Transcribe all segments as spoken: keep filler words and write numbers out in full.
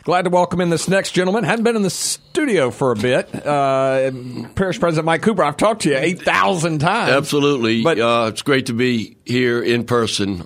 Glad to welcome in this next gentleman. Hadn't been in the studio for a bit. Uh, Parish President Mike Cooper, I've talked to you eight thousand times. Absolutely. But uh, it's great to be here in person,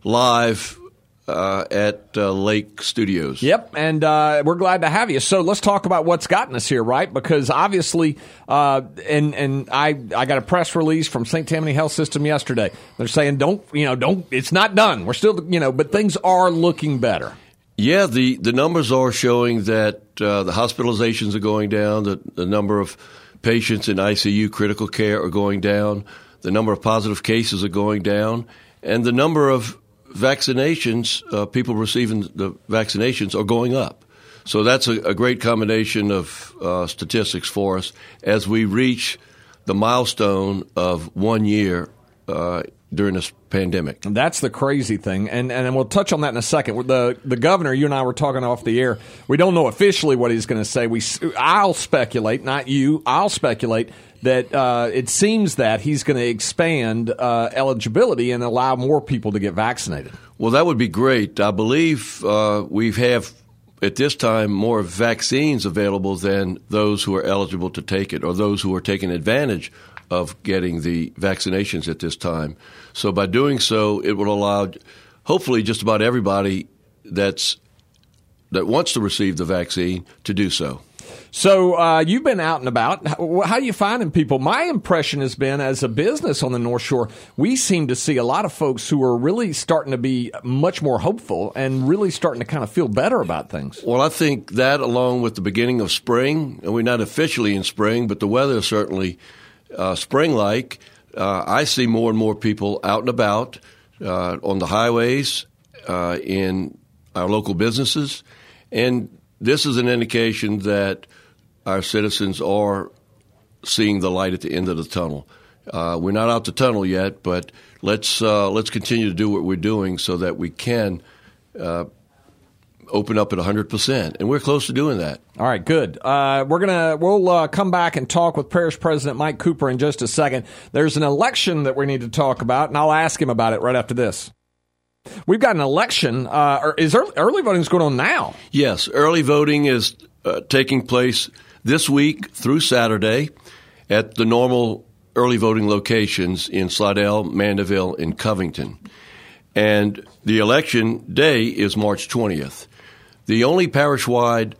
live uh, at uh, Lake Studios. Yep, and uh, we're glad to have you. So let's talk about what's gotten us here, right? Because obviously, uh, and and I I got a press release from Saint Tammany Health System yesterday. They're saying don't you know don't it's not done. We're still you know, but things are looking better. Yeah, the, the numbers are showing that uh, the hospitalizations are going down, the, the number of patients in I C U critical care are going down, the number of positive cases are going down, and the number of vaccinations, uh, people receiving the vaccinations are going up. So that's a, a great combination of uh, statistics for us as we reach the milestone of one year uh, during this pandemic. That's the crazy thing, and and we'll touch on that in a second. The the governor, you and I were talking off the air. We don't know officially what he's going to say. We I'll speculate, not you. I'll speculate that uh, it seems that he's going to expand uh, eligibility and allow more people to get vaccinated. Well, that would be great. I believe uh, we have at this time more vaccines available than those who are eligible to take it or those who are taking advantage of getting the vaccinations at this time. So by doing so, it will allow hopefully just about everybody that's that wants to receive the vaccine to do so. So uh, you've been out and about. How, how are you finding people? My impression has been, as a business on the North Shore, we seem to see a lot of folks who are really starting to be much more hopeful and really starting to kind of feel better about things. Well, I think that along with the beginning of spring, and we're not officially in spring, but the weather is certainly uh, spring-like. Uh, I see more and more people out and about uh, on the highways, uh, in our local businesses, and this is an indication that our citizens are seeing the light at the end of the tunnel. Uh, we're not out the tunnel yet, but let's uh, let's continue to do what we're doing so that we can uh, open up at one hundred percent, and we're close to doing that. All right, good. Uh, we're gonna we'll uh, come back and talk with Parish President Mike Cooper in just a second. There's an election that we need to talk about, and I'll ask him about it right after this. We've got an election. Uh, or is early, early voting is going on now? Yes, early voting is uh, taking place this week through Saturday at the normal early voting locations in Slidell, Mandeville, and Covington. And the election day is March twentieth. The only parish-wide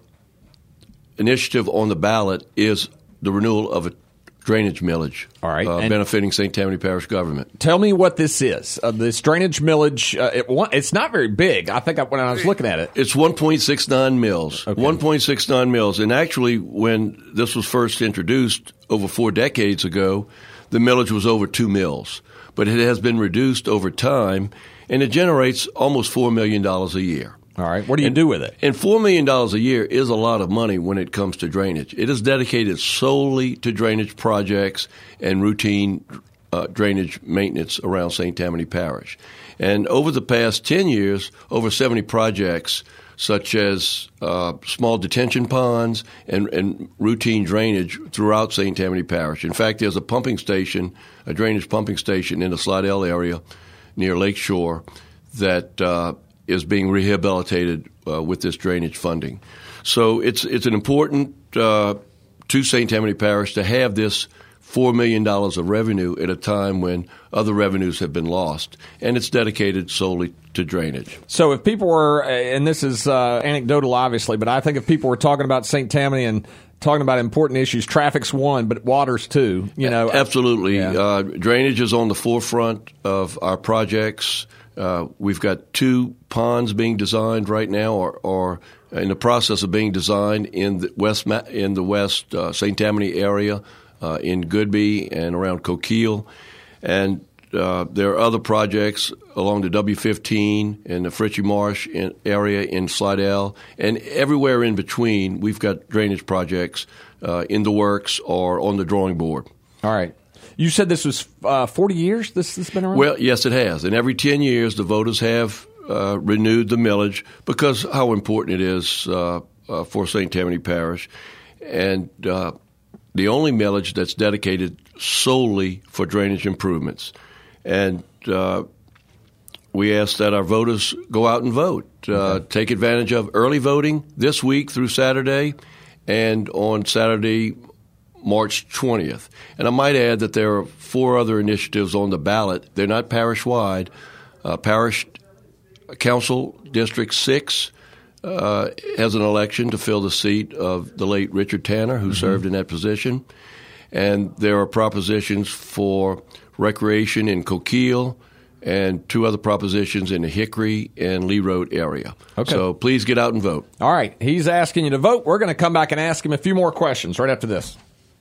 initiative on the ballot is the renewal of a drainage millage, all right, uh, benefiting Saint Tammany Parish government. Tell me what this is. Uh, this drainage millage, uh, it, it's not very big. I think I, when I was looking at it. It's one point six nine mils. Okay. one point six nine mils. And actually, when this was first introduced over four decades ago, the millage was over two mils. But it has been reduced over time, and it generates almost four million dollars a year. All right. What do you and, do with it? And four million dollars a year is a lot of money when it comes to drainage. It is dedicated solely to drainage projects and routine uh, drainage maintenance around Saint Tammany Parish. And over the past ten years, over seventy projects such as uh, small detention ponds and, and routine drainage throughout Saint Tammany Parish. In fact, there's a pumping station, a drainage pumping station in the Slidell area near Lake Shore that uh, is being rehabilitated uh, with this drainage funding. So it's it's an important uh, to Saint Tammany Parish to have this four million dollars of revenue at a time when other revenues have been lost, and it's dedicated solely to drainage. So if people were, and this is uh, anecdotal obviously, but I think if people were talking about Saint Tammany and talking about important issues, traffic's one, but water's two. You know, absolutely. Yeah. Uh, drainage is on the forefront of our projects. Uh, we've got two ponds being designed right now, or, or in the process of being designed in the west in the west uh, Saint Tammany area, uh, in Goodby and around Coquille, and uh, there are other projects along the W fifteen in the Fritchie Marsh in, area in Slidell, and everywhere in between. We've got drainage projects uh, in the works or on the drawing board. All right. You said this was uh, forty years this has been around? Well, yes, it has. And every ten years, the voters have uh, renewed the millage because how important it is uh, uh, for Saint Tammany Parish. And uh, the only millage that's dedicated solely for drainage improvements. And uh, we ask that our voters go out and vote. Uh, okay. Take advantage of early voting this week through Saturday and on Saturday, March twentieth. And I might add that there are four other initiatives on the ballot. They're not parish-wide. Uh, Parish Council District six uh, has an election to fill the seat of the late Richard Tanner, who mm-hmm. served in that position. And there are propositions for recreation in Coquille and two other propositions in the Hickory and Lee Road area. Okay. So please get out and vote. All right. He's asking you to vote. We're going to come back and ask him a few more questions right after this.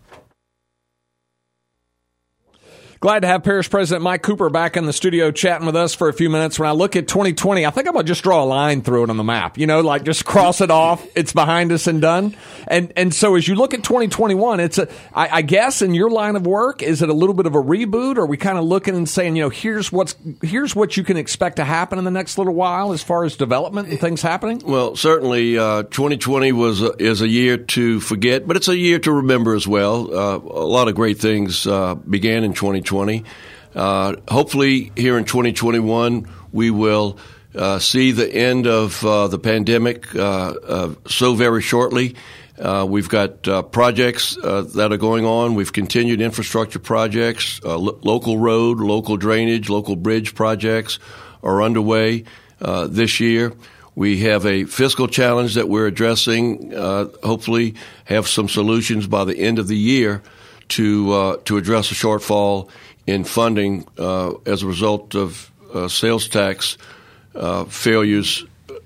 Glad to have Parish President Mike Cooper back in the studio chatting with us for a few minutes. When I look at twenty twenty, I think I'm going to just draw a line through it on the map. You know, like just cross it off. It's behind us and done. And and so as you look at twenty twenty-one, it's a, I, I guess in your line of work, is it a little bit of a reboot? Or are we kind of looking and saying, you know, here's what's here's what you can expect to happen in the next little while as far as development and things happening? Well, certainly uh, twenty twenty was a, is a year to forget, but it's a year to remember as well. Uh, a lot of great things uh, began in twenty twenty. Uh, hopefully here in twenty twenty-one, we will uh, see the end of uh, the pandemic uh, uh, so very shortly. Uh, we've got uh, projects uh, that are going on. We've continued infrastructure projects, uh, lo- local road, local drainage, local bridge projects are underway uh, this year. We have a fiscal challenge that we're addressing, uh, hopefully have some solutions by the end of the year to uh, to address a shortfall in funding uh, as a result of uh, sales tax uh, failures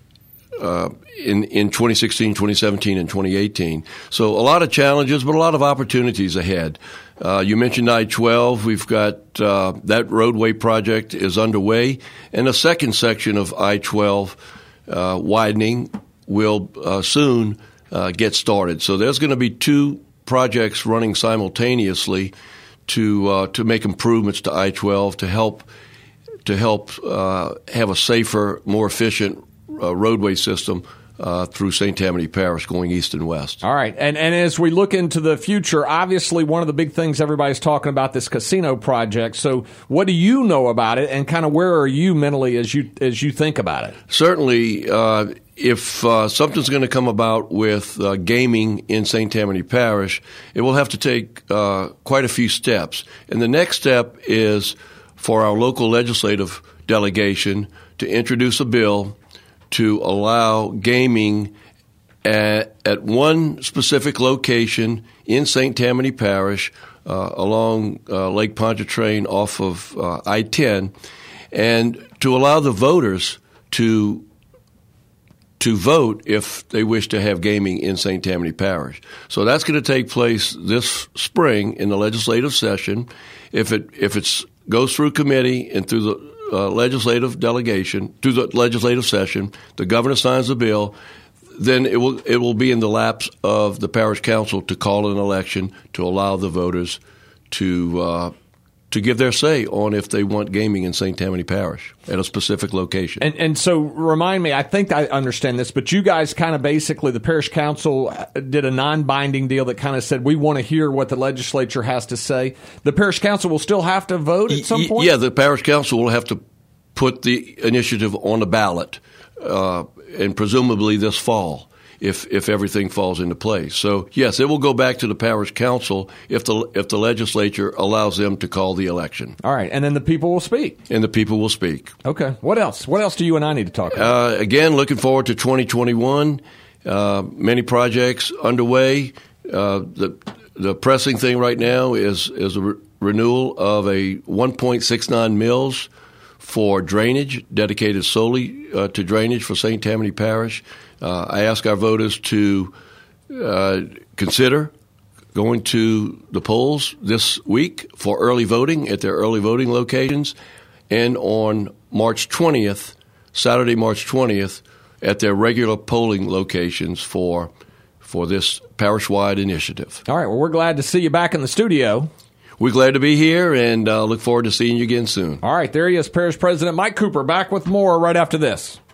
uh, in, in twenty sixteen, twenty seventeen, and twenty eighteen. So a lot of challenges, but a lot of opportunities ahead. Uh, you mentioned I twelve. We've got uh, that roadway project is underway, and a second section of I twelve uh, widening will uh, soon uh, get started. So there's going to be two projects running simultaneously to uh, to make improvements to I twelve to help to help uh, have a safer, more efficient uh, roadway system uh, through Saint Tammany Parish going east and west. All right. And and as we look into the future, obviously one of the big things everybody's talking about this casino project. So what do you know about it, and kind of where are you mentally as you as you think about it? Certainly, uh, if uh, something's going to come about with uh, gaming in Saint Tammany Parish, it will have to take uh, quite a few steps. And the next step is for our local legislative delegation to introduce a bill to allow gaming at, at one specific location in Saint Tammany Parish uh, along uh, Lake Pontchartrain off of uh, I ten, and to allow the voters to to vote if they wish to have gaming in Saint Tammany Parish. So that's going to take place this spring in the legislative session. If it if it goes through committee and through the uh, legislative delegation, through the legislative session, the governor signs the bill, then it will it will be in the laps of the parish council to call an election to allow the voters to uh, to give their say on if they want gaming in Saint Tammany Parish at a specific location. And, and so remind me, I think I understand this, but you guys kind of basically, the parish council did a non-binding deal that kind of said, we want to hear what the legislature has to say. The parish council will still have to vote at some point? Yeah, the parish council will have to put the initiative on the ballot, uh, and presumably this fall, if if everything falls into place. So, yes, it will go back to the parish council if the if the legislature allows them to call the election. All right, and then the people will speak. And the people will speak. Okay. What else? What else do you and I need to talk about? Uh, again, looking forward to twenty twenty-one. Uh, many projects underway. Uh, the the pressing thing right now is is a re- renewal of a one point six nine mills for drainage, dedicated solely uh, to drainage for Saint Tammany Parish. Uh, I ask our voters to uh, consider going to the polls this week for early voting at their early voting locations, and on March twentieth, Saturday, March twentieth, at their regular polling locations for for this parish-wide initiative. All right. Well, we're glad to see you back in the studio. We're glad to be here, and uh, look forward to seeing you again soon. All right. There he is, Parish President Mike Cooper, back with more right after this.